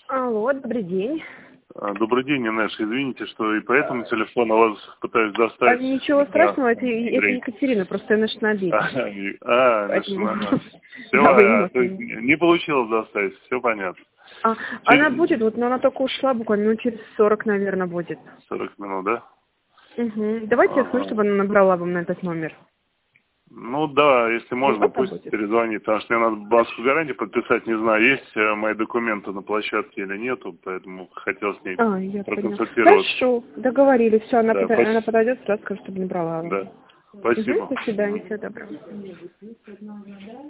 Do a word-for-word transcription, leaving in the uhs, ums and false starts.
Алло, добрый день. А, Добрый день, Инеш. Извините, что и по этому телефону вас пытаюсь А, достать. ничего Да. страшного, это, это Андрей. Екатерина, просто Инеш на обед. А, и- а, Поэтому- начала. Все, Да, вы а, не то есть можете. не получилось достать, все понятно. А, Через она будет, вот, но она только ушла, буквально минут через сорок, наверное, будет. сорок минут, да? Угу. Давайте я скажу, Ага. чтобы она набрала вам на этот номер. Ну да, если можно, Вот так пусть будет. перезвонит, потому что мне надо банковскую гарантию подписать, не знаю, есть э, мои документы на площадке или нету, поэтому хотел с ней А, я поняла. проконсультироваться. Хорошо, договорились. Все, она, Да, пода- спасибо. она подойдет, сразу скажу, чтобы набрала вам. Да. Спасибо. Угу, до свидания, всего доброго.